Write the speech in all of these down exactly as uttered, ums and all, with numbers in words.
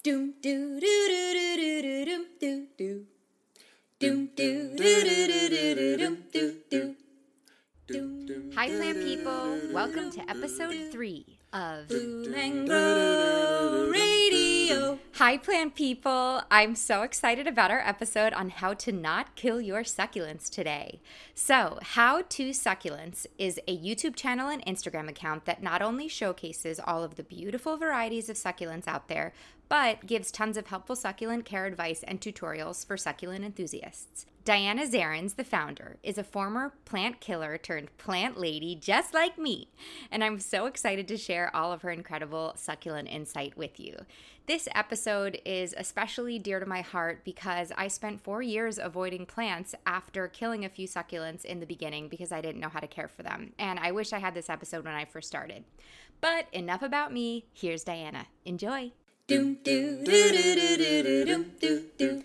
Doom doo doo doo doo doo doo doo doo. Doom doo doo doo doo doo doo doo doo. Hi, plant people. Welcome to episode three of Bloom and Grow Radio. Hi, plant people. I'm so excited about our episode on how to not kill your succulents today. So, How to Succulents is a YouTube channel and Instagram account that not only showcases all of the beautiful varieties of succulents out there, but gives tons of helpful succulent care advice and tutorials for succulent enthusiasts. Diana Zarins, the founder, is a former plant killer turned plant lady just like me, and I'm so excited to share all of her incredible succulent insight with you. This episode is especially dear to my heart because I spent four years avoiding plants after killing a few succulents in the beginning because I didn't know how to care for them, and I wish I had this episode when I first started. But enough about me, here's Diana. Enjoy! Doom doo doo doo doo doo doo doo doo.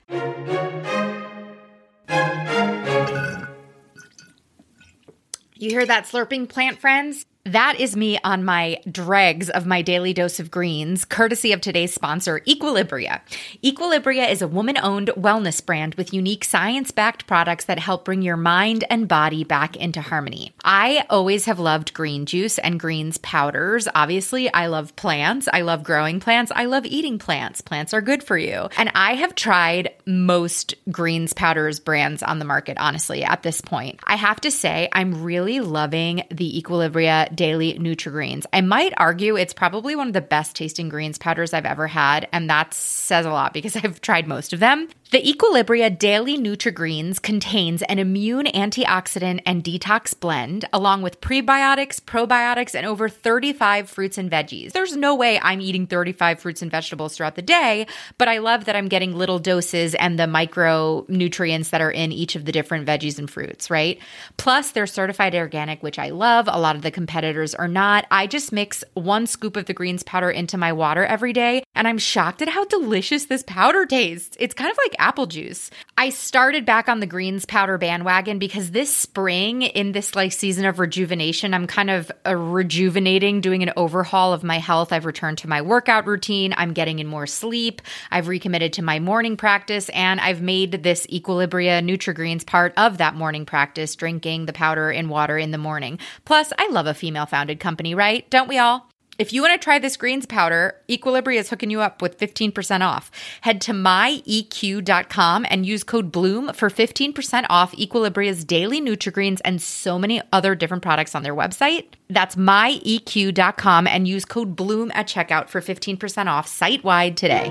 You hear that slurping, plant friends? That is me on my dregs of my daily dose of greens, courtesy of today's sponsor, Equilibria. Equilibria is a woman-owned wellness brand with unique science-backed products that help bring your mind and body back into harmony. I always have loved green juice and greens powders. Obviously, I love plants. I love growing plants. I love eating plants. Plants are good for you. And I have tried most greens powders brands on the market, honestly, at this point. I have to say, I'm really loving the Equilibria Daily Nutri-Greens. I might argue it's probably one of the best tasting greens powders I've ever had, and that says a lot because I've tried most of them. The Equilibria Daily Nutri-Greens contains an immune antioxidant and detox blend, along with prebiotics, probiotics, and over thirty-five fruits and veggies. There's no way I'm eating thirty-five fruits and vegetables throughout the day, but I love that I'm getting little doses and the micronutrients that are in each of the different veggies and fruits, right? Plus, they're certified organic, which I love. A lot of the competitors are not. I just mix one scoop of the greens powder into my water every day, and I'm shocked at how delicious this powder tastes. It's kind of like apple juice. I started back on the greens powder bandwagon because this spring, in this like season of rejuvenation, I'm kind of uh, rejuvenating, doing an overhaul of my health. I've returned to my workout routine. I'm getting in more sleep. I've recommitted to my morning practice, and I've made this Equilibria Nutri-Greens part of that morning practice, drinking the powder in water in the morning. Plus, I love a female-founded company, right? Don't we all? If you want to try this greens powder, Equilibria is hooking you up with fifteen percent off. Head to my E Q dot com and use code BLOOM for fifteen percent off Equilibria's daily Nutri-Greens and so many other different products on their website. That's my E Q dot com and use code BLOOM at checkout for fifteen percent off site-wide today.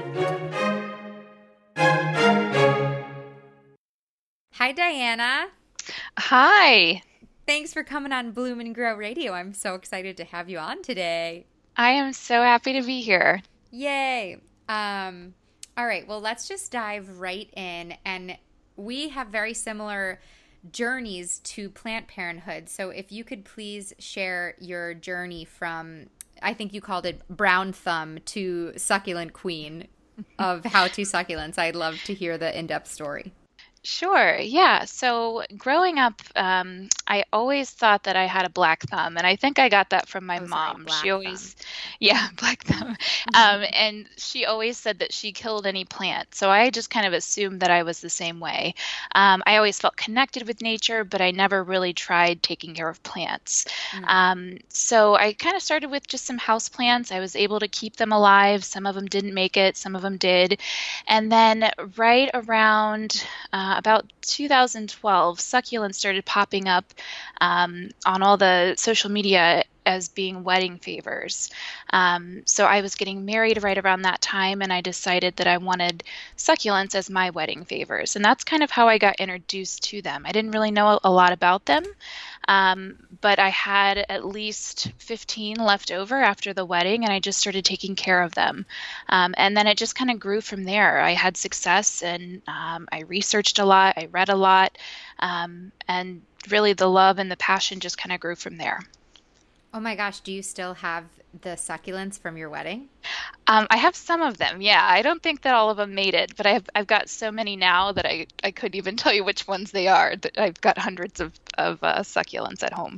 Hi, Diana. Hi. Thanks for coming on Bloom and Grow Radio. I'm so excited to have you on today. I am so happy to be here. Yay. Um, all right, well, let's just dive right in. And we have very similar journeys to plant parenthood. So if you could please share your journey from, I think you called it brown thumb to succulent queen of How to Succulents. I'd love to hear the in-depth story. Sure. Yeah. So growing up, um, I always thought that I had a black thumb, and I think I got that from my Oh, sorry, mom. black She always, thumb. yeah, black thumb. Um, and she always said that she killed any plant. So I just kind of assumed that I was the same way. Um, I always felt connected with nature, but I never really tried taking care of plants. Mm. Um, so I kind of started with just some house plants. I was able to keep them alive. Some of them didn't make it. Some of them did. And then right around uh, about two thousand twelve, succulents started popping up um, on all the social media as being wedding favors. Um, so I was getting married right around that time, and I decided that I wanted succulents as my wedding favors. And that's kind of how I got introduced to them. I didn't really know a lot about them, um, but I had at least fifteen left over after the wedding, and I just started taking care of them. Um, and then it just kind of grew from there. I had success, and um, I researched a lot, I read a lot, um, and really the love and the passion just kind of grew from there. Oh my gosh, do you still have the succulents from your wedding? Um, I have some of them, yeah. I don't think that all of them made it, but I've I've got so many now that I, I couldn't even tell you which ones they are. I've got hundreds of, of uh, succulents at home.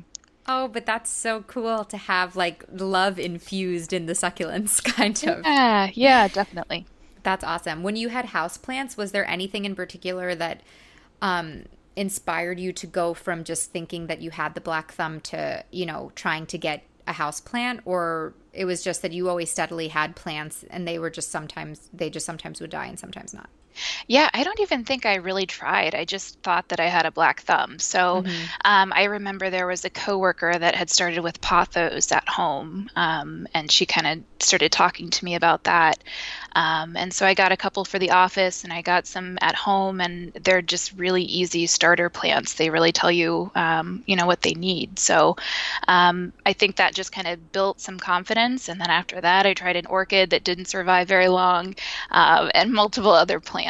Oh, but that's so cool to have like love infused in the succulents, kind of. Yeah, yeah, definitely. That's awesome. When you had houseplants, was there anything in particular that um, inspired you to go from just thinking that you had the black thumb to, you know, trying to get a house plant? Or it was just that you always steadily had plants and they were just sometimes, they just sometimes would die and sometimes not? Yeah, I don't even think I really tried. I just thought that I had a black thumb. So Mm-hmm. um, I remember there was a coworker that had started with pothos at home, um, and she kind of started talking to me about that. Um, and so I got a couple for the office, and I got some at home, and they're just really easy starter plants. They really tell you, um, you know, what they need. So um, I think that just kind of built some confidence. And then after that, I tried an orchid that didn't survive very long, uh, and multiple other plants.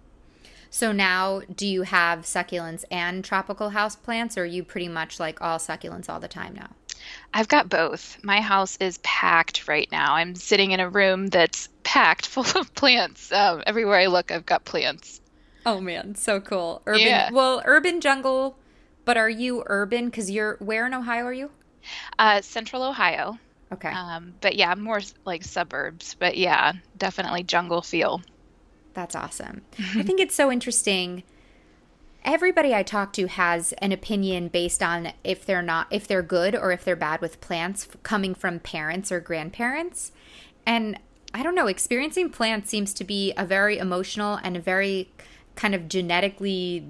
So now, do you have succulents and tropical house plants, or are you pretty much like all succulents all the time now? I've got both. My house is packed right now. I'm sitting in a room that's packed full of plants. Um, everywhere I look, I've got plants. Oh man, so cool. Urban, Yeah. well, urban jungle, but are you urban? Because you're, where in Ohio are you? Uh, Central Ohio. Okay. Um, but yeah, more like suburbs. But yeah, definitely jungle feel. That's awesome. I think it's so interesting. Everybody I talk to has an opinion based on if they're not, if they're good or if they're bad with plants f- coming from parents or grandparents. And I don't know, experiencing plants seems to be a very emotional and a very kind of genetically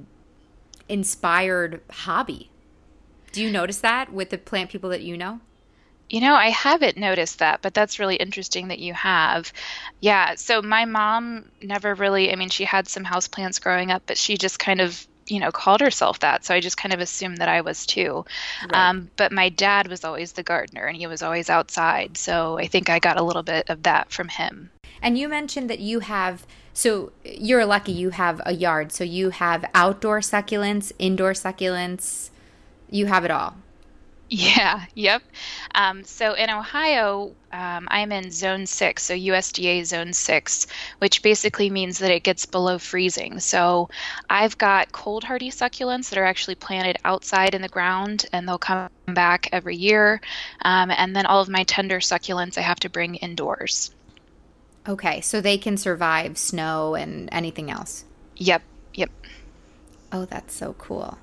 inspired hobby. Do you notice that with the plant people that you know? You know, I haven't noticed that, but that's really interesting that you have. Yeah, so my mom never really, I mean, she had some houseplants growing up, but she just kind of, you know, called herself that. So I just kind of assumed that I was too. Right. Um, but my dad was always the gardener and he was always outside. So I think I got a little bit of that from him. And you mentioned that you have, so you're lucky you have a yard. So you have outdoor succulents, indoor succulents, you have it all. Yeah, yep. Um, so in Ohio, um, I'm in zone six, so U S D A zone six, which basically means that it gets below freezing. So I've got cold hardy succulents that are actually planted outside in the ground and they'll come back every year. Um, and then all of my tender succulents I have to bring indoors. Okay, so they can survive snow and anything else. Yep, yep. Oh, that's so cool.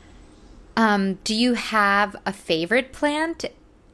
Um, do you have a favorite plant?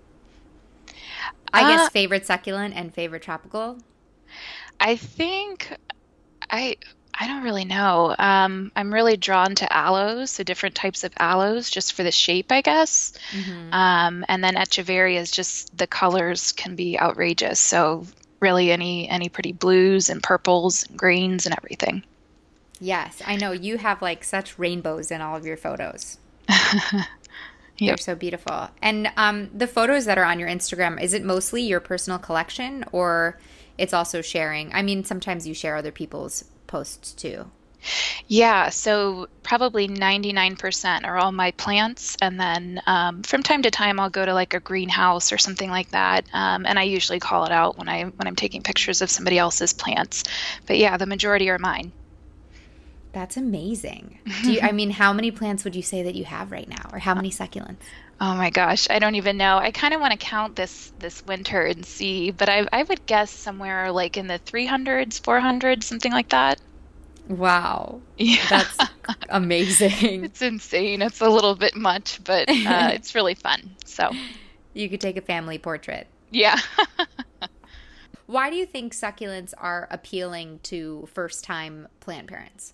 I Uh, guess favorite succulent and favorite tropical? I think I I don't really know. Um, I'm really drawn to aloes, so different types of aloes, just for the shape, I guess. Mm-hmm. Um, and then echeverias, just the colors can be outrageous. So really, any any pretty blues and purples and greens and everything. Yes, I know you have like such rainbows in all of your photos. They're Yep. so beautiful. And um, the photos that are on your Instagram, is it mostly your personal collection or it's also sharing? I mean, sometimes you share other people's posts too. Yeah, so probably ninety-nine percent are all my plants, and then um, from time to time I'll go to like a greenhouse or something like that, um, and I usually call it out when I when I'm taking pictures of somebody else's plants. But yeah, the majority are mine. That's amazing. Do you, I mean, how many plants would you say that you have right now, or how many succulents? Oh my gosh, I don't even know. I kind of want to count this this winter and see, but I I would guess somewhere like in the three hundreds, four hundreds, something like that. Wow, Yeah. that's amazing. It's insane. It's a little bit much, but uh, it's really fun. So, You could take a family portrait. yeah. Why do you think succulents are appealing to first-time plant parents?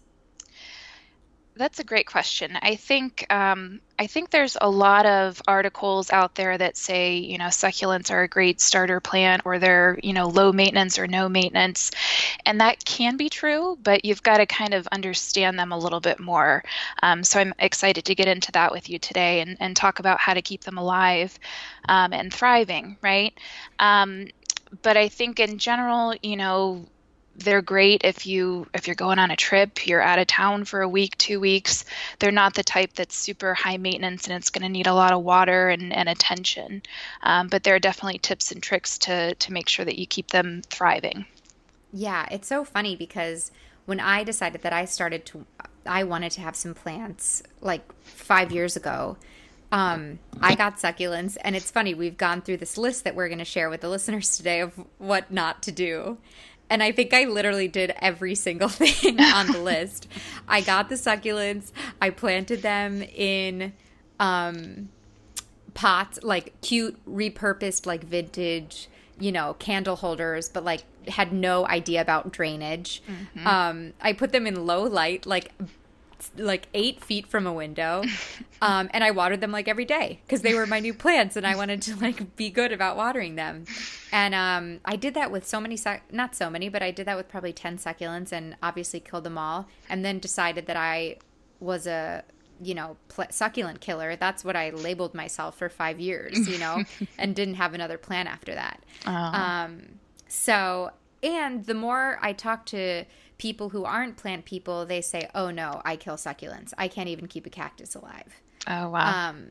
That's a great question. I think um, I think there's a lot of articles out there that say, you know, succulents are a great starter plant or they're, you know, low maintenance or no maintenance. And that can be true, but you've got to kind of understand them a little bit more. Um, so I'm excited to get into that with you today and, and talk about how to keep them alive um, and thriving, right? Um, but I think in general, you know, they're great if you if you're going on a trip, you're out of town for a week, two weeks. They're not the type that's super high maintenance and it's going to need a lot of water and, and attention. Um, but there are definitely tips and tricks to to make sure that you keep them thriving. Yeah, it's so funny because when I decided that I started to, I wanted to have some plants like five years ago. Um, I got succulents, and it's funny, we've gone through this list that we're going to share with the listeners today of what not to do. And I think I literally did every single thing on the list. I got the succulents. I planted them in um, pots, like cute, repurposed, like vintage, you know, candle holders, but like had no idea about drainage. Mm-hmm. Um, I put them in low light, like like eight feet from a window. Um, and I watered them like every day because they were my new plants and I wanted to like be good about watering them. And um, I did that with so many, suc- not so many, but I did that with probably ten succulents and obviously killed them all. And then decided that I was a, you know, pl- succulent killer. That's what I labeled myself for five years, you know, and didn't have another plant after that. Oh. Um, so, and the more I talk to people who aren't plant people, they say, oh no, I kill succulents. I can't even keep a cactus alive. Oh, wow. Um,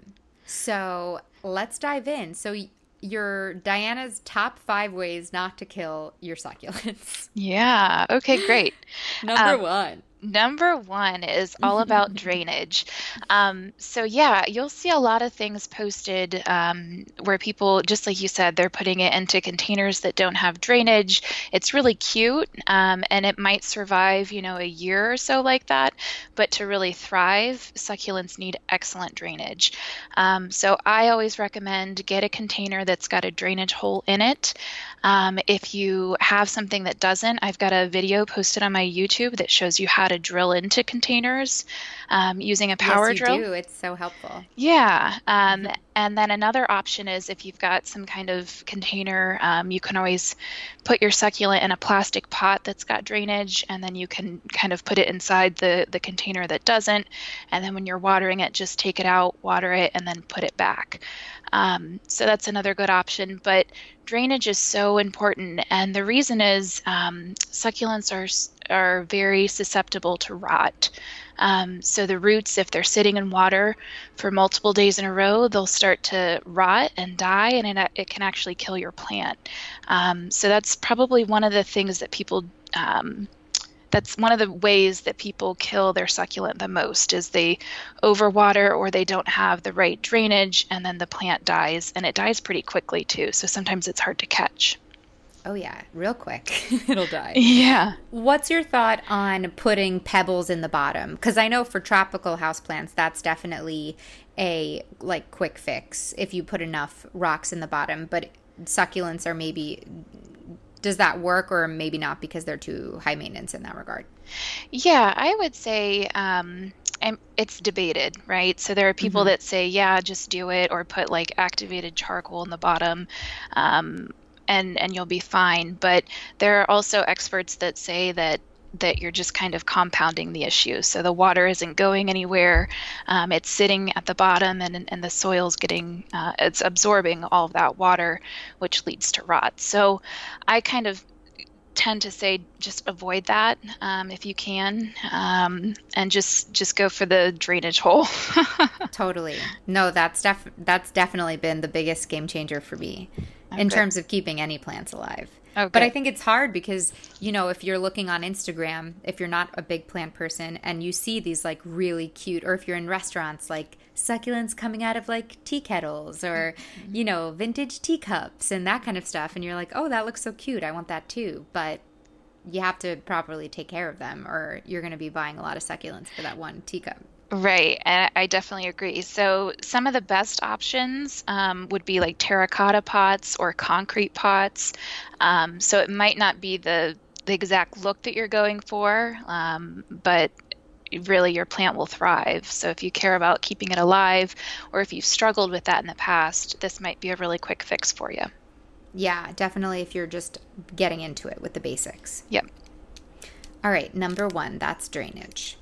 so let's dive in. So your Diana's top five ways not to kill your succulents. Yeah. Okay, great. Number um, one. Number one is all about drainage. Um, so yeah, you'll see a lot of things posted um, where people, just like you said, they're putting it into containers that don't have drainage. It's really cute, um, and it might survive, you know, a year or so like that. But to really thrive, succulents need excellent drainage. Um, so I always recommend get a container that's got a drainage hole in it. Um, if you have something that doesn't, I've got a video posted on my YouTube that shows you how to drill into containers um, using a power yes, you drill. do. It's so helpful. Yeah. Um, and then another option is if you've got some kind of container, um, you can always put your succulent in a plastic pot that's got drainage, and then you can kind of put it inside the, the container that doesn't. And then when you're watering it, just take it out, water it, and then put it back. Um, so that's another good option. But drainage is so important, and the reason is um, succulents are are very susceptible to rot. Um, so the roots, if they're sitting in water for multiple days in a row, they'll start to rot and die, and it, it can actually kill your plant. Um, so that's probably one of the things that people um, that's one of the ways that people kill their succulent the most is they overwater or they don't have the right drainage, and then the plant dies, and it dies pretty quickly too. So sometimes it's hard to catch. Oh yeah, real quick. It'll die. Yeah. What's your thought on putting pebbles in the bottom? Because I know for tropical houseplants, that's definitely a like quick fix if you put enough rocks in the bottom. But succulents are maybe, does that work or maybe not because they're too high maintenance in that regard? Yeah, I would say um, it's debated, right? So there are people mm-hmm. that say, yeah, just do it, or put like activated charcoal in the bottom. Um, and and you'll be fine. But there are also experts that say that that you're just kind of compounding the issue. So the water isn't going anywhere. Um, it's sitting at the bottom, and and the soil's getting, uh, it's absorbing all of that water, which leads to rot. So I kind of tend to say just avoid that um, if you can, um, and just just go for the drainage hole. Totally. No, that's def- that's definitely been the biggest game changer for me. Okay. In terms of keeping any plants alive. Okay. But I think it's hard because, you know, if you're looking on Instagram, if you're not a big plant person and you see these like really cute, or if you're in restaurants, like succulents coming out of like tea kettles or, mm-hmm. you know, vintage teacups and that kind of stuff. And you're like, oh, that looks so cute. I want that too. But you have to properly take care of them or you're going to be buying a lot of succulents for that one teacup. Right, and I definitely agree. So some of the best options um, would be like terracotta pots or concrete pots. Um, so it might not be the, the exact look that you're going for, um, but really your plant will thrive. So if you care about keeping it alive, or if you've struggled with that in the past, this might be a really quick fix for you. Yeah, definitely if you're just getting into it with the basics. Yep. All right, number one, that's drainage.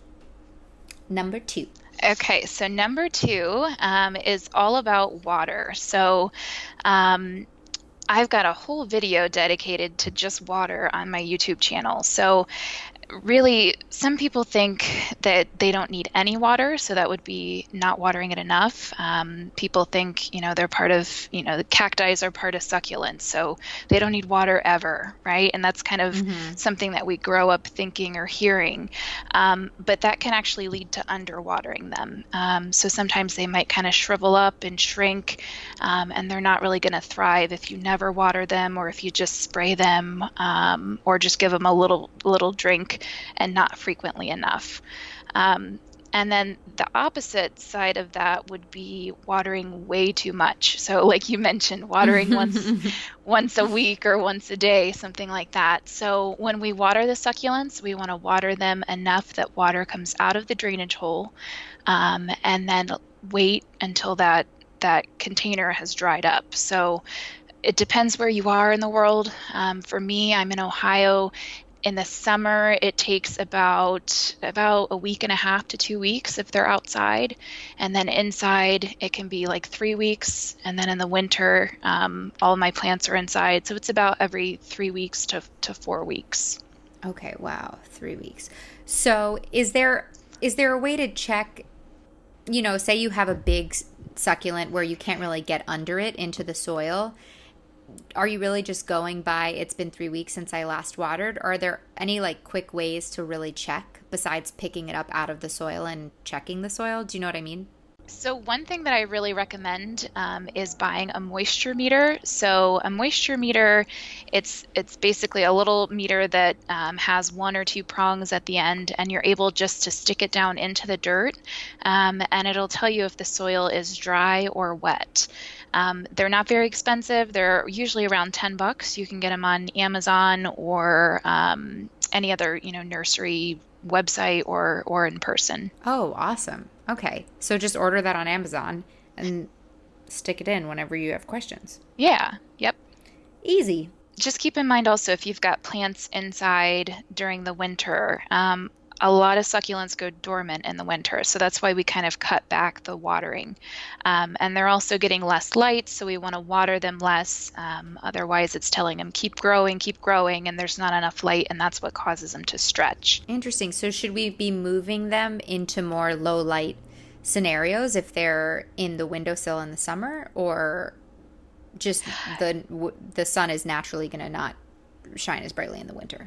Number two. Okay, so number two um, is all about water. So um, I've got a whole video dedicated to just water on my YouTube channel. So really, some people think that they don't need any water, so that would be not watering it enough. Um, people think, you know, they're part of, you know, the cacti are part of succulents, so they don't need water ever, right? And that's kind of mm-hmm. something that we grow up thinking or hearing. Um, but that can actually lead to underwatering them. Um, so sometimes they might kind of shrivel up and shrink, um, and they're not really going to thrive if you never water them, or if you just spray them, um, or just give them a little little drink and not frequently enough. Um, and then the opposite side of that would be watering way too much. So like you mentioned, watering once once a week or once a day, something like that. So when we water the succulents, we want to water them enough that water comes out of the drainage hole, um, and then wait until that that container has dried up. So it depends where you are in the world. Um, for me, I'm in Ohio. In the summer, it takes about about a week and a half to two weeks if they're outside. And then inside, it can be like three weeks. And then in the winter, um, all of my plants are inside. So it's about every three weeks to, to four weeks. Okay, wow, three weeks. So is there is there a way to check, you know, say you have a big succulent where you can't really get under it into the soil? Are you really just going by, it's been three weeks since I last watered? Or are there any like quick ways to really check besides picking it up out of the soil and checking the soil? Do you know what I mean? So one thing that I really recommend um, is buying a moisture meter. So a moisture meter, it's it's basically a little meter that um, has one or two prongs at the end, and you're able just to stick it down into the dirt, um, and it'll tell you if the soil is dry or wet. Um, they're not very expensive. They're usually around ten bucks. You can get them on Amazon or um, any other, you know, nursery website or, or in person. Oh, awesome. Okay. So just order that on Amazon and stick it in whenever you have questions. Yeah. Yep. Easy. Just keep in mind also, if you've got plants inside during the winter, um, a lot of succulents go dormant in the winter. So that's why we kind of cut back the watering. Um, and they're also getting less light, so we want to water them less. Um, otherwise, it's telling them, keep growing, keep growing, and there's not enough light, and that's what causes them to stretch. Interesting. So should we be moving them into more low light scenarios if they're in the windowsill in the summer, or just the the sun is naturally going to not shine as brightly in the winter?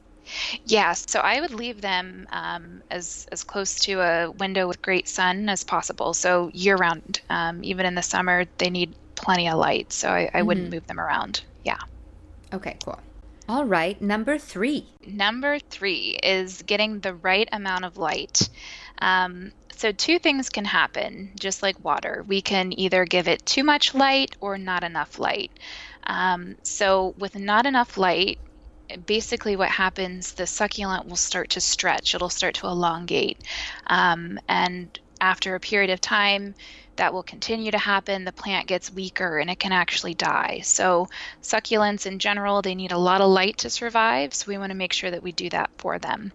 Yeah, so I would leave them um, as as close to a window with great sun as possible. So year round, um, even in the summer, they need plenty of light. So I, I mm-hmm. wouldn't move them around. Yeah. Okay, cool. All right, number three. Number three is getting the right amount of light. Um, so two things can happen, just like water. We can either give it too much light or not enough light. Um, so with not enough light, basically what happens, the succulent will start to stretch. It'll start to elongate. Um, and after a period of time, that will continue to happen. The plant gets weaker and it can actually die. So succulents in general, they need a lot of light to survive. So we want to make sure that we do that for them.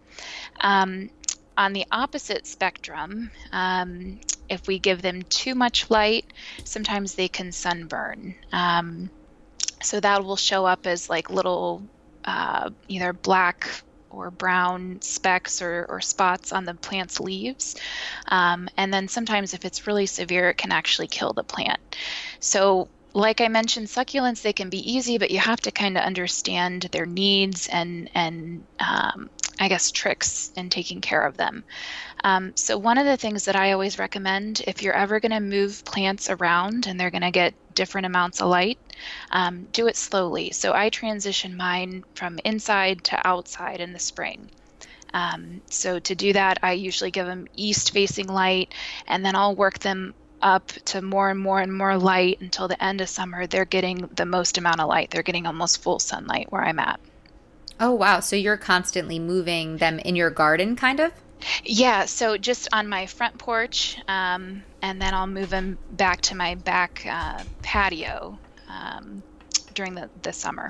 Um, on the opposite spectrum, um, if we give them too much light, sometimes they can sunburn. Um, so that will show up as like little Uh, either black or brown specks or, or spots on the plant's leaves. Um, and then sometimes if it's really severe, it can actually kill the plant. So like I mentioned, succulents, they can be easy, but you have to kind of understand their needs and, and um, I guess, tricks in taking care of them. Um, so one of the things that I always recommend, if you're ever going to move plants around and they're going to get different amounts of light, um, do it slowly. So I transition mine from inside to outside in the spring. Um, so to do that, I usually give them east-facing light, and then I'll work them up to more and more and more light until the end of summer. They're getting the most amount of light. They're getting almost full sunlight where I'm at. Oh, wow. So you're constantly moving them in your garden, kind of? Yeah, so just on my front porch, um, and then I'll move them back to my back uh, patio um, during the, the summer.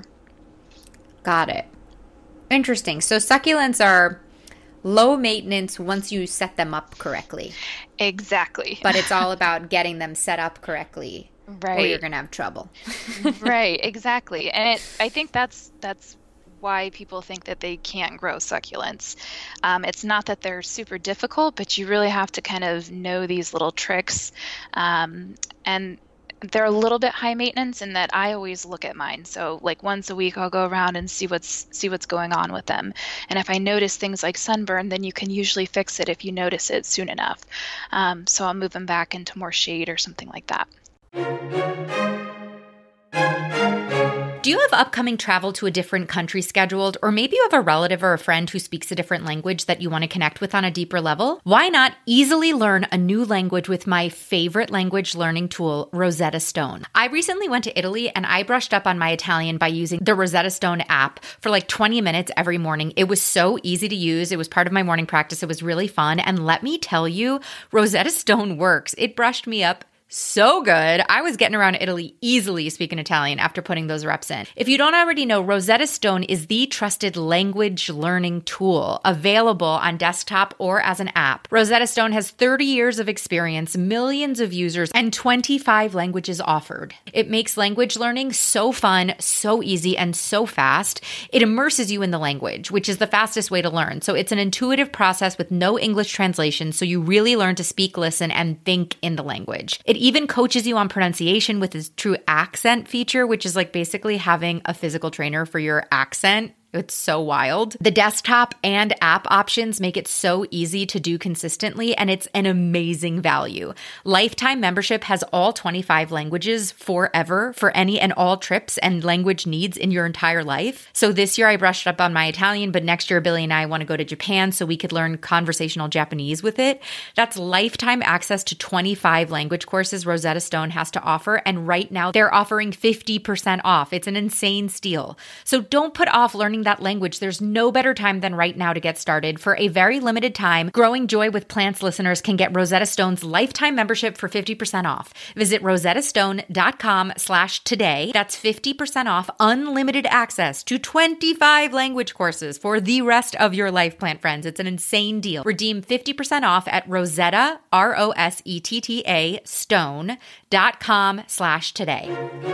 Got it. Interesting. So succulents are low maintenance once you set them up correctly. Exactly. But it's all about getting them set up correctly, right? Or you're going to have trouble. Right, exactly. And it, I think that's that's why people think that they can't grow succulents. Um, it's not that they're super difficult, but you really have to kind of know these little tricks. Um, and they're a little bit high maintenance in that I always look at mine. So like once a week, I'll go around and see what's see what's going on with them. And if I notice things like sunburn, then you can usually fix it if you notice it soon enough. Um, so I'll move them back into more shade or something like that. Do you have upcoming travel to a different country scheduled? Or maybe you have a relative or a friend who speaks a different language that you want to connect with on a deeper level? Why not easily learn a new language with my favorite language learning tool, Rosetta Stone? I recently went to Italy and I brushed up on my Italian by using the Rosetta Stone app for like twenty minutes every morning. It was so easy to use. It was part of my morning practice. It was really fun. And let me tell you, Rosetta Stone works. It brushed me up so good. I was getting around Italy easily speaking Italian after putting those reps in. If you don't already know, Rosetta Stone is the trusted language learning tool available on desktop or as an app. Rosetta Stone has thirty years of experience, millions of users, and twenty-five languages offered. It makes language learning so fun, so easy, and so fast. It immerses you in the language, which is the fastest way to learn. So it's an intuitive process with no English translation, so you really learn to speak, listen, and think in the language. It even coaches you on pronunciation with its true accent feature, which is like basically having a physical trainer for your accent. It's so wild. The desktop and app options make it so easy to do consistently, and it's an amazing value. Lifetime membership has all twenty-five languages forever for any and all trips and language needs in your entire life. So this year I brushed up on my Italian, but next year Billy and I want to go to Japan so we could learn conversational Japanese with it. That's lifetime access to twenty-five language courses Rosetta Stone has to offer, and right now they're offering fifty percent off. It's an insane steal. So don't put off learning that language. There's no better time than right now to get started. For a very limited time, Growing Joy with Plants listeners can get Rosetta Stone's lifetime membership for fifty percent off. Visit rosettastone.com slash today. That's fifty percent off unlimited access to twenty-five language courses for the rest of your life, plant friends. It's an insane deal. Redeem fifty percent off at Rosetta, R O S E T T A, stone.com slash today.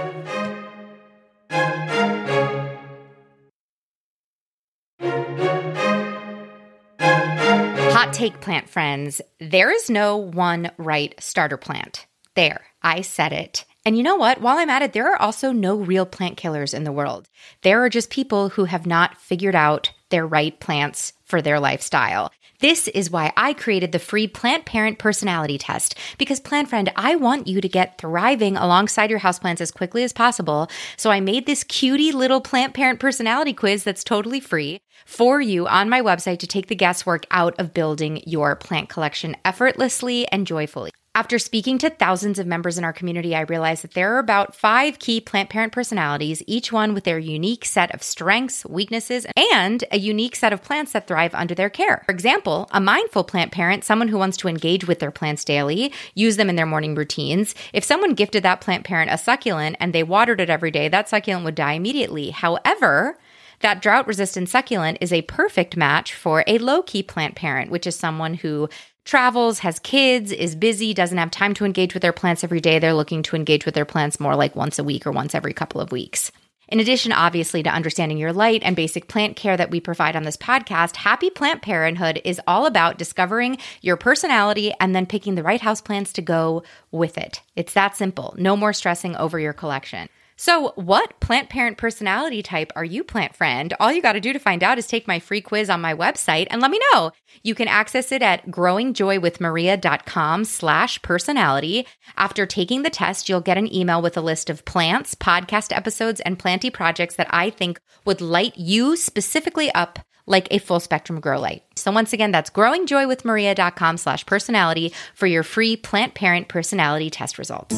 Hot take, plant friends. There is no one right starter plant. There, I said it. And you know what? While I'm at it, there are also no real plant killers in the world. There are just people who have not figured out their right plants for their lifestyle. This is why I created the free Plant Parent Personality Test. Because, plant friend, I want you to get thriving alongside your houseplants as quickly as possible. So I made this cutie little Plant Parent Personality Quiz that's totally free for you on my website to take the guesswork out of building your plant collection effortlessly and joyfully. After speaking to thousands of members in our community, I realized that there are about five key plant parent personalities, each one with their unique set of strengths, weaknesses, and a unique set of plants that thrive under their care. For example, a mindful plant parent, someone who wants to engage with their plants daily, use them in their morning routines. If someone gifted that plant parent a succulent and they watered it every day, that succulent would die immediately. However, that drought-resistant succulent is a perfect match for a low-key plant parent, which is someone who travels, has kids, is busy, doesn't have time to engage with their plants every day. They're looking to engage with their plants more like once a week or once every couple of weeks. In addition, obviously, to understanding your light and basic plant care that we provide on this podcast, Happy Plant Parenthood is all about discovering your personality and then picking the right houseplants to go with it. It's that simple. No more stressing over your collection. So what plant parent personality type are you, plant friend? All you got to do to find out is take my free quiz on my website and let me know. You can access it at growingjoywithmaria.com slash personality. After taking the test, you'll get an email with a list of plants, podcast episodes, and planty projects that I think would light you specifically up like a full spectrum grow light. So once again, that's growingjoywithmaria.com slash personality for your free plant parent personality test results.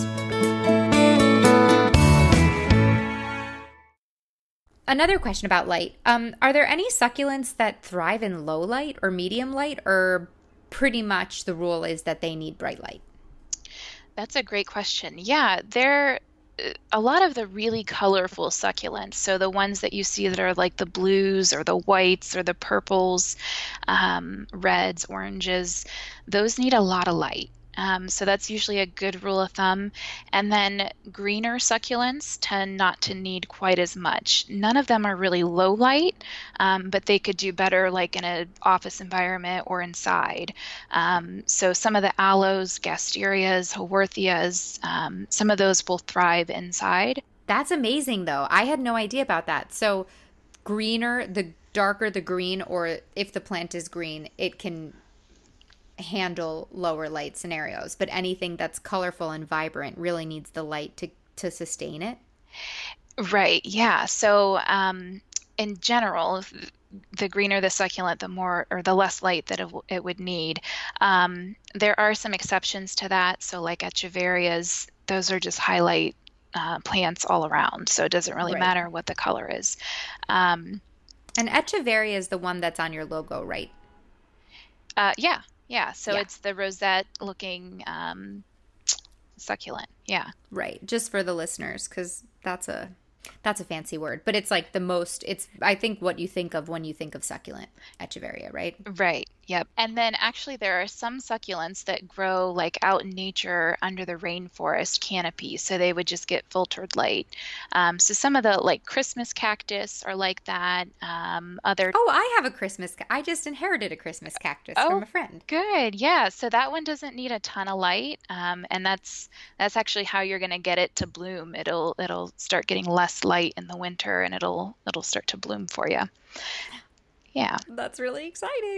Another question about light. Um, are there any succulents that thrive in low light or medium light, or pretty much the rule is that they need bright light? That's a great question. Yeah, there a lot of the really colorful succulents, so the ones that you see that are like the blues or the whites or the purples, um, reds, oranges, those need a lot of light. Um, so that's usually a good rule of thumb. And then greener succulents tend not to need quite as much. None of them are really low light, um, but they could do better like in an office environment or inside. Um, so some of the aloes, gasterias, haworthias, um, some of those will thrive inside. That's amazing, though. I had no idea about that. So greener, the darker the green, or if the plant is green, it can handle lower light scenarios, but anything that's colorful and vibrant really needs the light to to sustain it. Right, yeah. So um, in general, the greener the succulent, the more or the less light that it, w- it would need. Um, there are some exceptions to that. So like echeverias, those are just highlight uh, plants all around. So it doesn't really Right. matter what the color is. Um, And echeveria is the one that's on your logo, right? uh, yeah, yeah. So Yeah. it's the rosette looking um, succulent. Yeah. Right. Just for the listeners, because that's a that's a fancy word, but it's like the most. It's I think what you think of when you think of succulent echeveria, right? Right. Yep. And then actually there are some succulents that grow like out in nature under the rainforest canopy. So they would just get filtered light. Um, so some of the like Christmas cactus are like that. Um, other Oh, I have a Christmas. Ca- I just inherited a Christmas cactus Oh, from a friend. good. Yeah. So that one doesn't need a ton of light. Um, and that's that's actually how you're going to get it to bloom. It'll it'll start getting less light in the winter and it'll it'll start to bloom for you. Yeah. That's really exciting.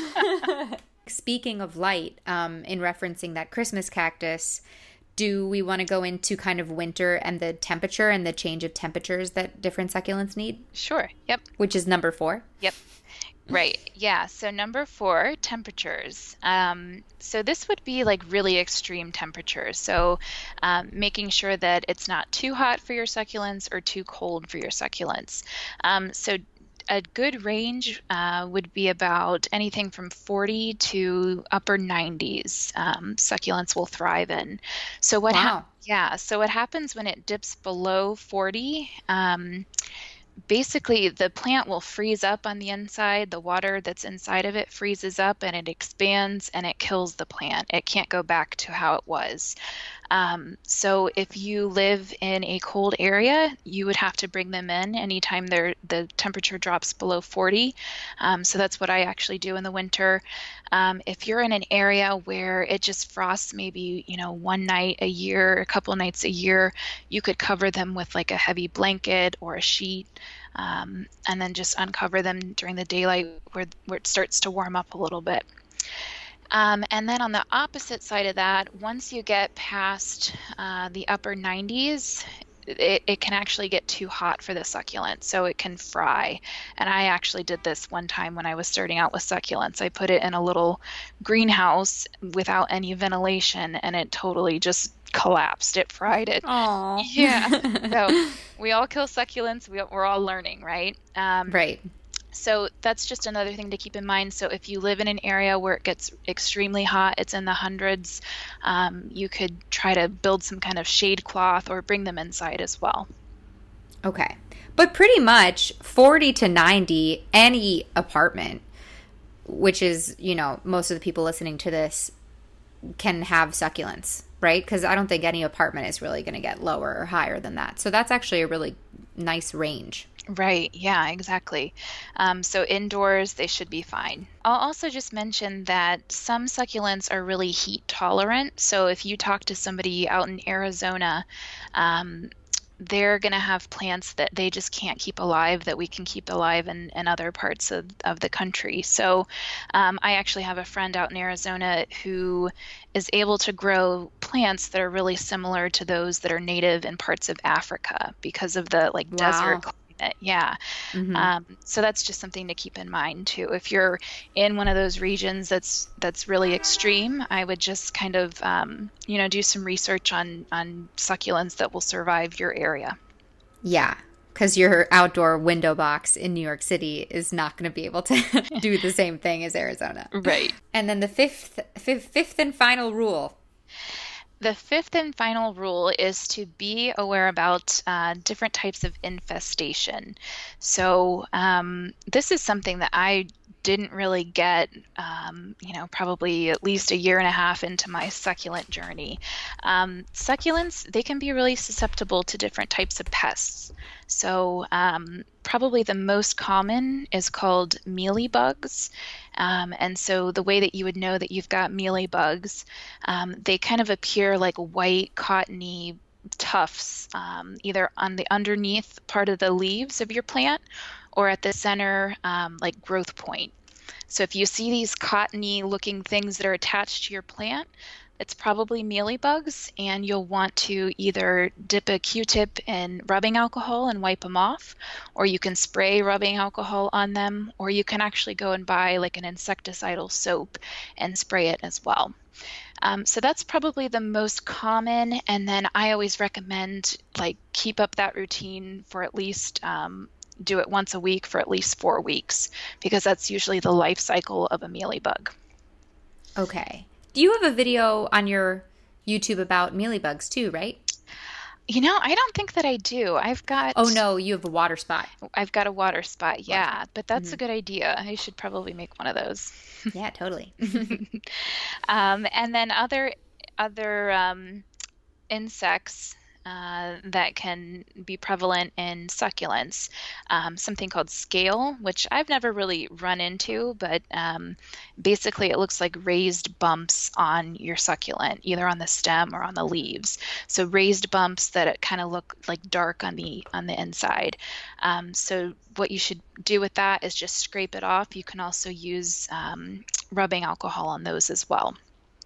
Speaking of light, um, in referencing that Christmas cactus, do we want to go into kind of winter and the temperature and the change of temperatures that different succulents need, Sure. Yep. which is number four? Yep. Right. Yeah. So number four, temperatures. Um, so this would be like really extreme temperatures. So um, making sure that it's not too hot for your succulents or too cold for your succulents. Um, so a good range uh, would be about anything from forty to upper nineties. Um, succulents will thrive in. So what? Wow. hap- yeah. So what happens when it dips below forty? Um, basically the plant will freeze up on the inside. The water that's inside of it freezes up and it expands and it kills the plant. It can't go back to how it was. Um, so if you live in a cold area, you would have to bring them in anytime they're, the temperature drops below forty. Um, so that's what I actually do in the winter. Um, if you're in an area where it just frosts maybe, you know, one night a year, a couple nights a year, you could cover them with like a heavy blanket or a sheet, um, and then just uncover them during the daylight where, where it starts to warm up a little bit. Um, and then on the opposite side of that, once you get past uh, the upper nineties, it, it can actually get too hot for the succulent, so it can fry. And I actually did this one time when I was starting out with succulents. I put it in a little greenhouse without any ventilation, and it totally just collapsed. It fried it. Aw. Yeah. So we all kill succulents. We, we're all learning, right? Um, Right. So that's just another thing to keep in mind. So if you live in an area where it gets extremely hot, it's in the hundreds, um, you could try to build some kind of shade cloth or bring them inside as well. Okay. But pretty much forty to ninety, any apartment, which is, you know, most of the people listening to this can have succulents, right? Because I don't think any apartment is really going to get lower or higher than that. So that's actually a really nice range. Right. Yeah, exactly. Um, so indoors, they should be fine. I'll also just mention that some succulents are really heat tolerant. So if you talk to somebody out in Arizona, um, they're going to have plants that they just can't keep alive that we can keep alive in, in other parts of, of the country. So um, I actually have a friend out in Arizona who is able to grow plants that are really similar to those that are native in parts of Africa because of the like Wow. desert climate. Yeah. Mhm. Um, so that's just something to keep in mind too. If you're in one of those regions that's that's really extreme, I would just kind of um, you know do some research on on succulents that will survive your area. Yeah, because your outdoor window box in New York City is not going to be able to do the same thing as Arizona. Right. And then the fifth, fifth, fifth and final rule. The fifth and final rule is to be aware about uh, different types of infestation. So um, this is something that I didn't really get, um, you know, probably at least a year and a half into my succulent journey. Um, succulents, they can be really susceptible to different types of pests. So um, probably the most common is called mealybugs. Um, and so the way that you would know that you've got mealybugs, um, they kind of appear like white, cottony tufts, um, either on the underneath part of the leaves of your plant or at the center, um, like growth point. So if you see these cottony looking things that are attached to your plant, it's probably mealybugs, and you'll want to either dip a Q-tip in rubbing alcohol and wipe them off, or you can spray rubbing alcohol on them, or you can actually go and buy like an insecticidal soap and spray it as well. Um, so that's probably the most common, and then I always recommend like keep up that routine for at least um, do it once a week for at least four weeks because that's usually the life cycle of a mealybug. Okay. Do you have a video on your YouTube about mealybugs too, right? You know, I don't think that I do. I've got Oh no, you have a water spot. I've got a water spot, yeah, Water spot. but that's Mm-hmm. a good idea. I should probably make one of those. Yeah, totally. Um, and then other other um, insects uh, that can be prevalent in succulents, um, something called scale, which I've never really run into, but um, basically it looks like raised bumps on your succulent, either on the stem or on the leaves. So raised bumps that kind of look like dark on the on the inside. Um, so what you should do with that is just scrape it off. You can also use um, rubbing alcohol on those as well.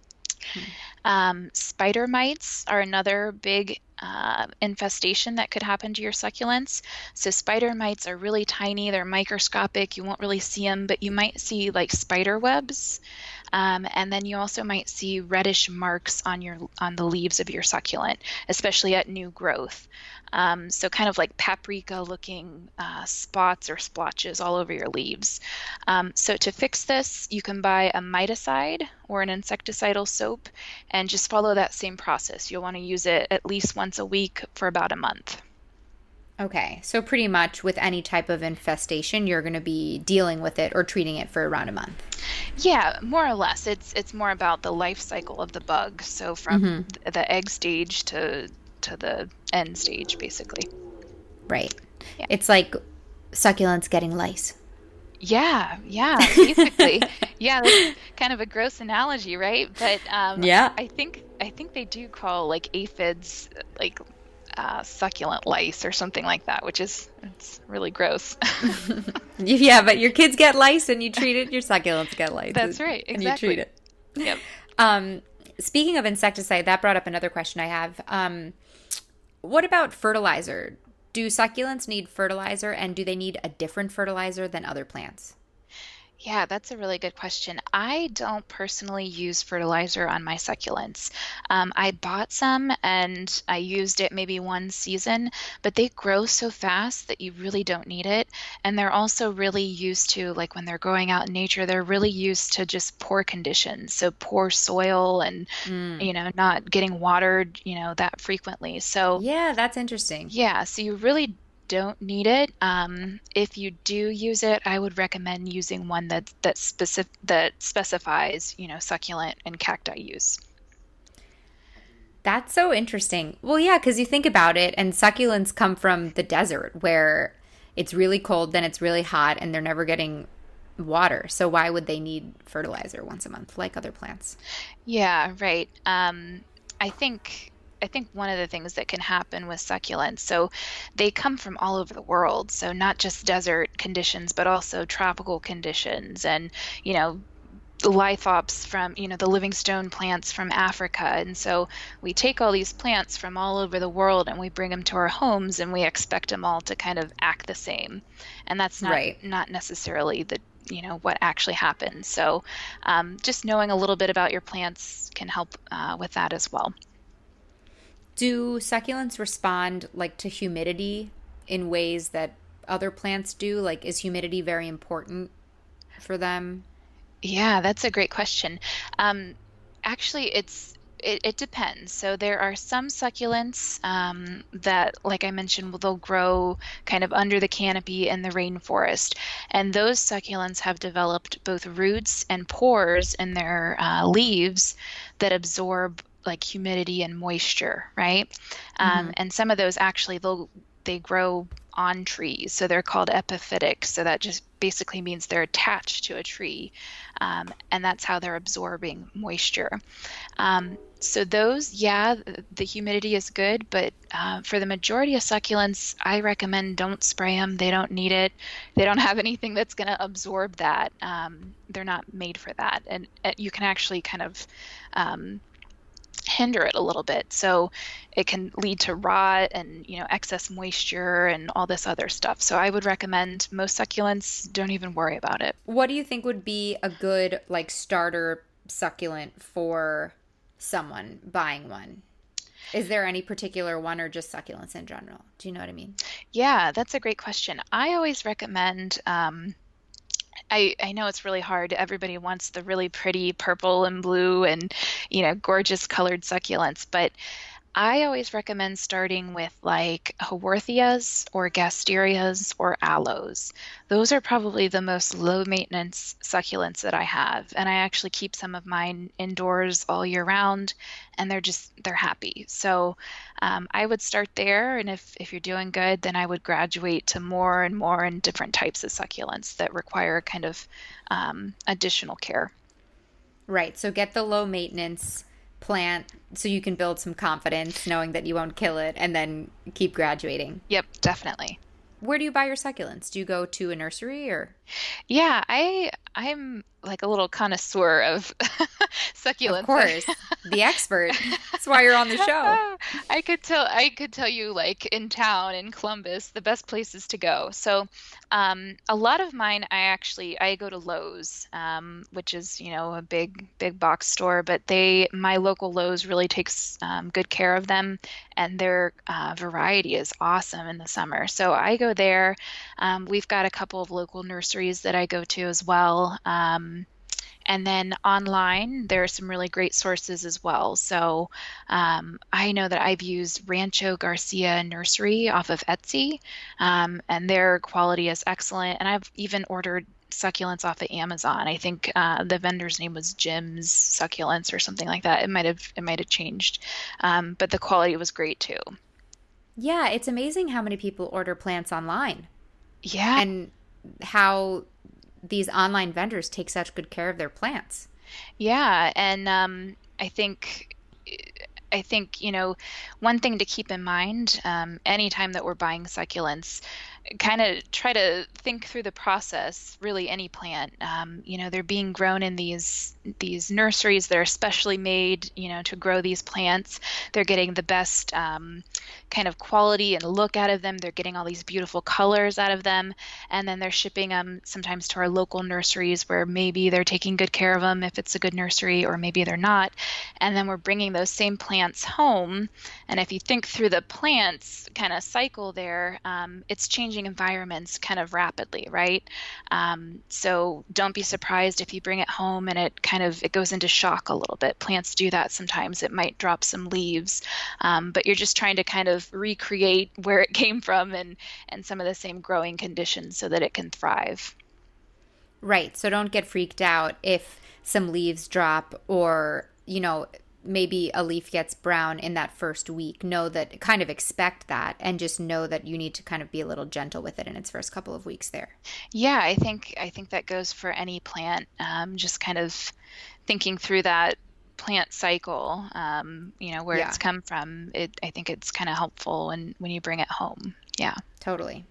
Um, spider mites are another big uh, infestation that could happen to your succulents. So spider mites are really tiny. They're microscopic. You won't really see them, but you might see like spider webs. Um, and then you also might see reddish marks on your on the leaves of your succulent, especially at new growth. Um, so kind of like paprika-looking uh, spots or splotches all over your leaves. Um, so to fix this, you can buy a miticide or an insecticidal soap and just follow that same process. You'll want to use it at least once a week for about a month. Okay, so pretty much with any type of infestation, you're going to be dealing with it or treating it for around a month. Yeah, more or less. It's it's more about the life cycle of the bug. So from Mm-hmm. th- the egg stage to to the end stage, basically. Right. Yeah. It's like succulents getting lice. Yeah, yeah, basically. Yeah, that's kind of a gross analogy, right? But um, Yeah. I think I think they do call like aphids like uh, succulent lice or something like that, which is it's really gross. Yeah, but your kids get lice and you treat it, your succulents get lice. That's right, And you exactly. treat it. Yep. Um, speaking of insecticide, that brought up another question I have. Um, what about fertilizer? Do succulents need fertilizer, and do they need a different fertilizer than other plants? Yeah, that's a really good question. I don't personally use fertilizer on my succulents. Um, I bought some and I used it maybe one season, but they grow so fast that you really don't need it. And they're also really used to, like when they're growing out in nature, they're really used to just poor conditions. So poor soil and, Mm. you know, not getting watered, you know, that frequently. So Yeah, that's interesting. yeah, so you really don't need it. Um, if you do use it, I would recommend using one that that specific that specifies, you know, succulent and cacti use. That's so interesting. Well, yeah, because you think about it, and succulents come from the desert where it's really cold, then it's really hot, and they're never getting water. So why would they need fertilizer once a month like other plants? Yeah, right. Um, I think I think one of the things that can happen with succulents, so they come from all over the world, so not just desert conditions, but also tropical conditions, and you know, the lithops from, you know, the livingstone plants from Africa. And so we take all these plants from all over the world and we bring them to our homes and we expect them all to kind of act the same. And that's not Right. not necessarily the, you know, what actually happens. So um, just knowing a little bit about your plants can help uh, with that as well. Do succulents respond like to humidity in ways that other plants do? Like, is humidity very important for them? Yeah, that's a great question. Um, actually, it's it, it depends. So there are some succulents um, that, like I mentioned, will they'll grow kind of under the canopy in the rainforest, and those succulents have developed both roots and pores in their uh, leaves that absorb like humidity and moisture, right? Um, Mm-hmm. and some of those actually they'll they grow on trees, so they're called epiphytic. So that just basically means they're attached to a tree, um, and that's how they're absorbing moisture. Um, so those, yeah, th- the humidity is good, but uh, for the majority of succulents, I recommend don't spray them. They don't need it. They don't have anything that's going to absorb that. Um, they're not made for that, and uh, you can actually kind of um, hinder it a little bit. So it can lead to rot and, you know, excess moisture and all this other stuff. So I would recommend most succulents don't even worry about it. What do you think would be a good like starter succulent for someone buying one? Is there any particular one or just succulents in general? Do you know what I mean? Yeah, that's a great question. I always recommend um, I, I know it's really hard. Everybody wants the really pretty purple and blue and, you know, gorgeous colored succulents, but I always recommend starting with like Haworthias or Gasterias or Aloes. Those are probably the most low maintenance succulents that I have. And I actually keep some of mine indoors all year round, and they're just, they're happy. So um, I would start there. And if, if you're doing good, then I would graduate to more and more and different types of succulents that require kind of um, additional care. Right. So get the low maintenance plant so you can build some confidence knowing that you won't kill it and then keep graduating. Yep, definitely. Where do you buy your succulents? Do you go to a nursery or? Yeah, I I'm like a little connoisseur of succulents. Of course, the expert. That's why you're on the show. I could tell I could tell you like in town in Columbus the best places to go. So um, a lot of mine I actually I go to Lowe's, um, which is you know a big big box store, but they my local Lowe's really takes um, good care of them, and their uh, variety is awesome in the summer. So I go there. Um, we've got a couple of local nurseries that I go to as well. Um, and then online, there are some really great sources as well. So um, I know that I've used Rancho Garcia Nursery off of Etsy, um, and their quality is excellent. And I've even ordered succulents off of Amazon. I think uh, the vendor's name was Jim's Succulents or something like that. It might have it might have changed, um, but the quality was great too. Yeah, it's amazing how many people order plants online Yeah. and how these online vendors take such good care of their plants. Yeah, and um, I think I think you know one thing to keep in mind um, anytime that we're buying succulents, kind of try to think through the process. Really, any plant, um, you know, they're being grown in these these nurseries that are specially made, you know, to grow these plants. They're getting the best um, kind of quality and look out of them. They're getting all these beautiful colors out of them, and then they're shipping them sometimes to our local nurseries where maybe they're taking good care of them if it's a good nursery, or maybe they're not. And then we're bringing those same plants home. And if you think through the plants kind of cycle there, um, it's changing environments kind of rapidly, right? Um, so don't be surprised if you bring it home and it kind of it goes into shock a little bit. Plants do that sometimes. It might drop some leaves, um, but you're just trying to kind of recreate where it came from and and some of the same growing conditions so that it can thrive. Right. So don't get freaked out if some leaves drop or, you know, maybe a leaf gets brown in that first week. Know that, kind of expect that, and just know that you need to kind of be a little gentle with it in its first couple of weeks there. Yeah, I think I think that goes for any plant. Um, just kind of thinking through that plant cycle, um, you know, where Yeah. it's come from. It, I think it's kind of helpful when when you bring it home. Yeah. Totally.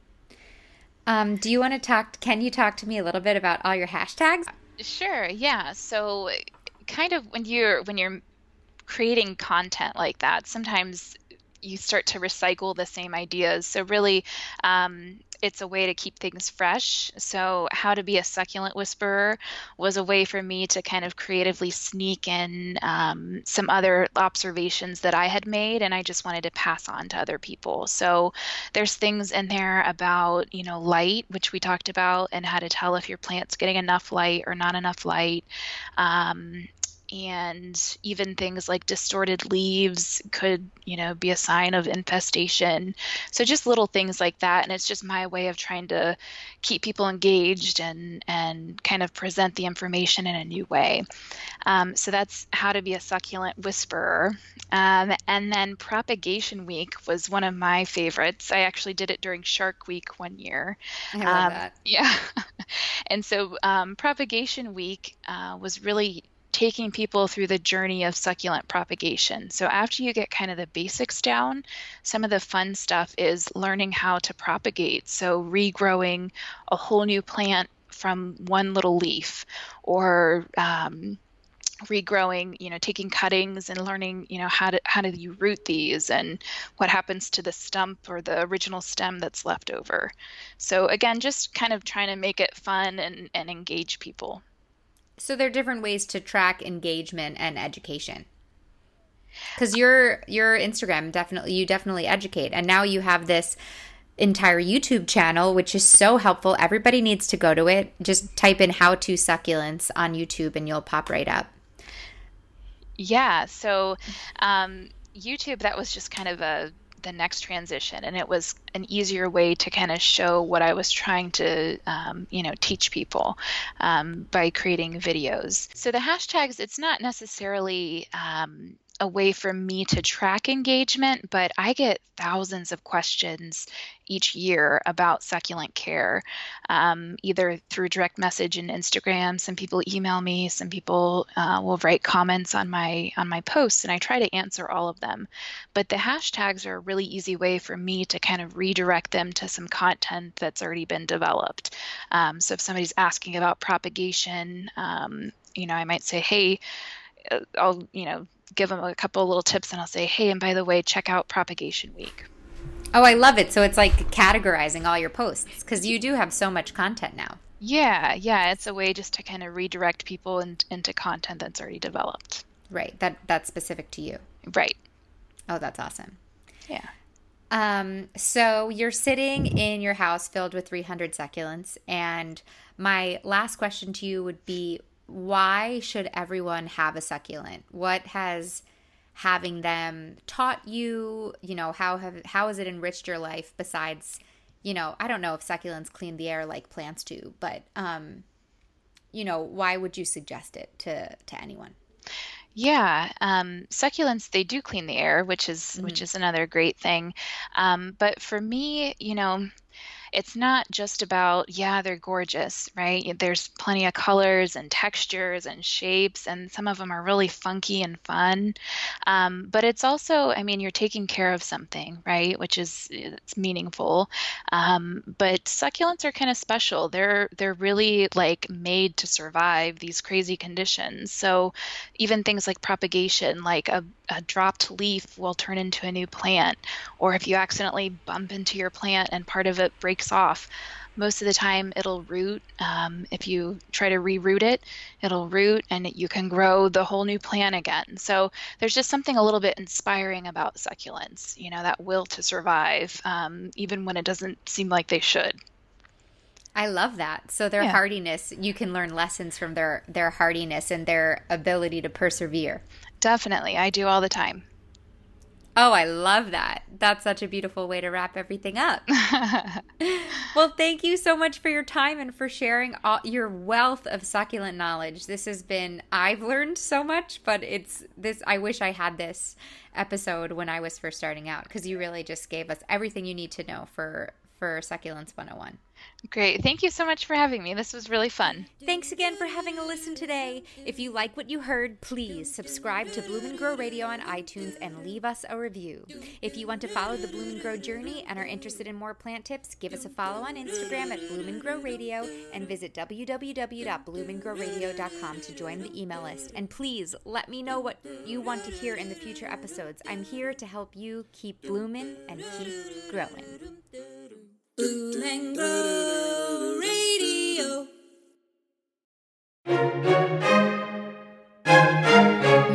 Um, do you want to talk, can you talk to me a little bit about all your hashtags? Sure. Yeah. So, kind of when you're when you're creating content like that, sometimes you start to recycle the same ideas. So really, um, it's a way to keep things fresh. So how to be a succulent whisperer was a way for me to kind of creatively sneak in um, some other observations that I had made, and I just wanted to pass on to other people. So there's things in there about, you know, light, which we talked about, and how to tell if your plant's getting enough light or not enough light. Um, and even things like distorted leaves could, you know, be a sign of infestation. So just little things like that. And it's just my way of trying to keep people engaged and, and kind of present the information in a new way. Um, so that's how to be a succulent whisperer. Um, and then Propagation Week was one of my favorites. I actually did it during Shark Week one year. I love Um, that. Yeah. And so um, Propagation Week uh, was really taking people through the journey of succulent propagation. So after you get kind of the basics down, some of the fun stuff is learning how to propagate. So regrowing a whole new plant from one little leaf, or um, regrowing, you know, taking cuttings and learning, you know, how to how do you root these and what happens to the stump or the original stem that's left over. So again, just kind of trying to make it fun and, and engage people. So there are different ways to track engagement and education. Because your your Instagram definitely you definitely educate, and now you have this entire YouTube channel, which is so helpful. Everybody needs to go to it. Just type in "how to succulents" on YouTube, and you'll pop right up. Yeah. So um, YouTube, that was just kind of a the next transition, and it was an easier way to kind of show what I was trying to, um, you know, teach people um, by creating videos. So the hashtags, it's not necessarily um, a way for me to track engagement, but I get thousands of questions each year about succulent care, um, either through direct message in Instagram. Some people email me, some people uh, will write comments on my on my posts, and I try to answer all of them. But the hashtags are a really easy way for me to kind of redirect them to some content that's already been developed. Um, so if somebody's asking about propagation, um, you know, I might say, hey, I'll, you know, give them a couple of little tips, and I'll say, hey, and by the way, check out Propagation Week. Oh, I love it. So it's like categorizing all your posts, because you do have so much content now. Yeah, yeah. It's a way just to kind of redirect people in, into content that's already developed. Right. That that's specific to you. Right. Oh, that's awesome. Yeah. Um, so you're sitting in your house filled with three hundred succulents, and my last question to you would be, why should everyone have a succulent? What has having them taught you? You know, how have how has it enriched your life besides, you know, I don't know if succulents clean the air like plants do, but um, you know, why would you suggest it to to anyone? Yeah, um, succulents, they do clean the air, which is mm-hmm. which is another great thing. Um, but for me, you know, it's not just about, yeah, they're gorgeous, right? There's plenty of colors and textures and shapes, and some of them are really funky and fun. Um, but it's also, I mean, you're taking care of something, right? Which is, it's meaningful. Um, but succulents are kind of special. They're, they're really like made to survive these crazy conditions. So even things like propagation, like a, a dropped leaf will turn into a new plant, or if you accidentally bump into your plant and part of it breaks off, most of the time it'll root. Um, if you try to reroot it, it'll root and it, you can grow the whole new plant again. So there's just something a little bit inspiring about succulents, you know, that will to survive, um, even when it doesn't seem like they should. I love that. So their yeah. hardiness, you can learn lessons from their, their hardiness and their ability to persevere. Definitely. I do all the time. Oh, I love that. That's such a beautiful way to wrap everything up. Well, thank you so much for your time and for sharing all your wealth of succulent knowledge. This has been, I've learned so much, but it's this, I wish I had this episode when I was first starting out, because you really just gave us everything you need to know for, for Succulents one oh one. Great. Thank you so much for having me. This was really fun. Thanks again for having a listen today. If you like what you heard, please subscribe to Bloom and Grow Radio on iTunes and leave us a review. If you want to follow the Bloom and Grow journey and are interested in more plant tips, give us a follow on Instagram at Bloom and Grow Radio and visit w w w dot bloom and grow radio dot com to join the email list. And please let me know what you want to hear in the future episodes. I'm here to help you keep blooming and keep growing. Bloom and Grow Radio.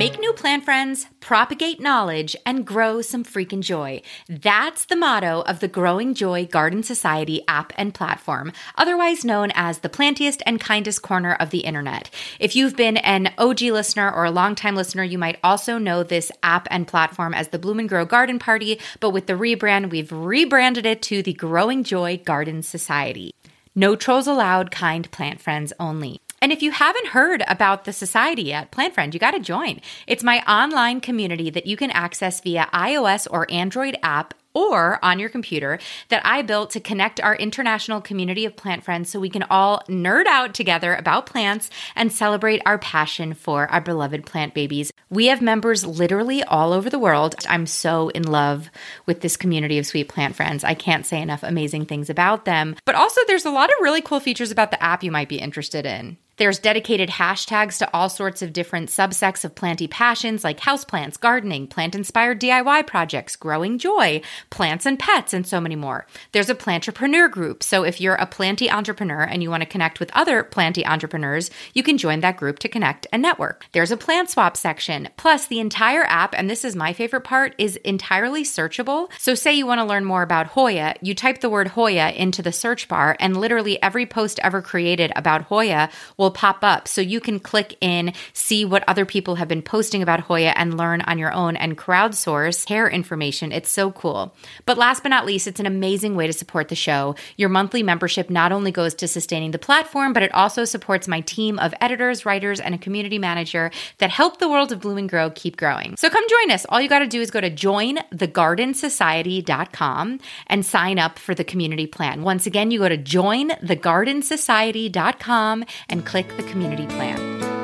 Make new plant friends, propagate knowledge, and grow some freaking joy. That's the motto of the Growing Joy Garden Society app and platform, otherwise known as the plantiest and kindest corner of the internet. If you've been an O G listener or a longtime listener, you might also know this app and platform as the Bloom and Grow Garden Party, but with the rebrand, we've rebranded it to the Growing Joy Garden Society. No trolls allowed, kind plant friends only. And if you haven't heard about the society yet, Plant Friend, you got to join. It's my online community that you can access via iOS or Android app or on your computer that I built to connect our international community of plant friends so we can all nerd out together about plants and celebrate our passion for our beloved plant babies. We have members literally all over the world. I'm so in love with this community of sweet plant friends. I can't say enough amazing things about them. But also there's a lot of really cool features about the app you might be interested in. There's dedicated hashtags to all sorts of different subsects of planty passions like houseplants, gardening, plant-inspired D I Y projects, growing joy, plants and pets, and so many more. There's a plantrepreneur group, so if you're a planty entrepreneur and you want to connect with other planty entrepreneurs, you can join that group to connect and network. There's a plant swap section. Plus, the entire app, and this is my favorite part, is entirely searchable. So say you want to learn more about Hoya, you type the word Hoya into the search bar, and literally every post ever created about Hoya will will pop up. So you can click in, see what other people have been posting about Hoya and learn on your own and crowdsource hair information. It's so cool. But last but not least, it's an amazing way to support the show. Your monthly membership not only goes to sustaining the platform, but it also supports my team of editors, writers, and a community manager that help the world of Bloom and Grow keep growing. So come join us. All you got to do is go to join the garden society dot com and sign up for the community plan. Once again, you go to join the garden society dot com and click the community plan.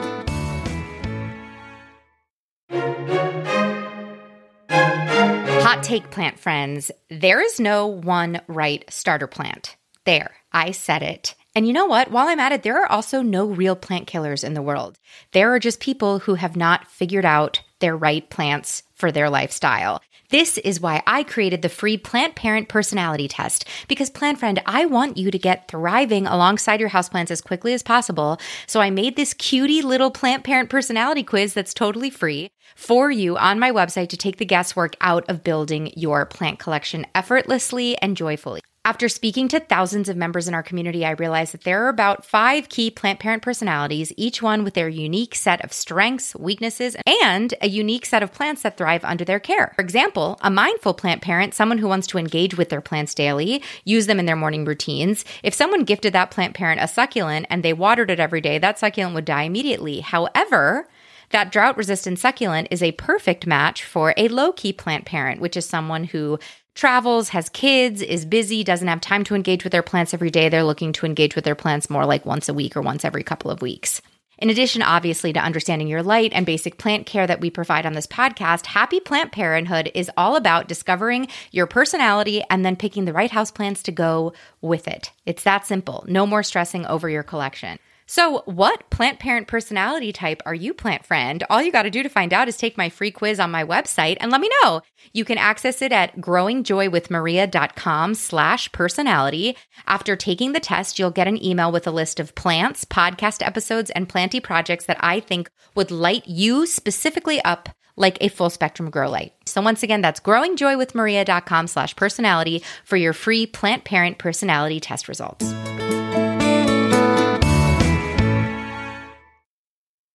Hot take, plant friends. There is no one right starter plant. There, I said it. And you know what? While I'm at it, there are also no real plant killers in the world. There are just people who have not figured out their right plants for their lifestyle. This is why I created the free Plant Parent Personality Test. Because, Plant Friend, I want you to get thriving alongside your houseplants as quickly as possible. So I made this cutie little Plant Parent Personality Quiz that's totally free for you on my website to take the guesswork out of building your plant collection effortlessly and joyfully. After speaking to thousands of members in our community, I realized that there are about five key plant parent personalities, each one with their unique set of strengths, weaknesses, and a unique set of plants that thrive under their care. For example, a mindful plant parent, someone who wants to engage with their plants daily, use them in their morning routines. If someone gifted that plant parent a succulent and they watered it every day, that succulent would die immediately. However, that drought-resistant succulent is a perfect match for a low-key plant parent, which is someone who travels, has kids, is busy, doesn't have time to engage with their plants every day. They're looking to engage with their plants more like once a week or once every couple of weeks. In addition, obviously, to understanding your light and basic plant care that we provide on this podcast, Happy Plant Parenthood is all about discovering your personality and then picking the right houseplants to go with it. It's that simple. No more stressing over your collection. So what plant parent personality type are you, plant friend? All you got to do to find out is take my free quiz on my website and let me know. You can access it at growingjoywithmaria.com slash personality. After taking the test, you'll get an email with a list of plants, podcast episodes, and planty projects that I think would light you specifically up like a full spectrum grow light. So once again, that's growingjoywithmaria.com slash personality for your free plant parent personality test results.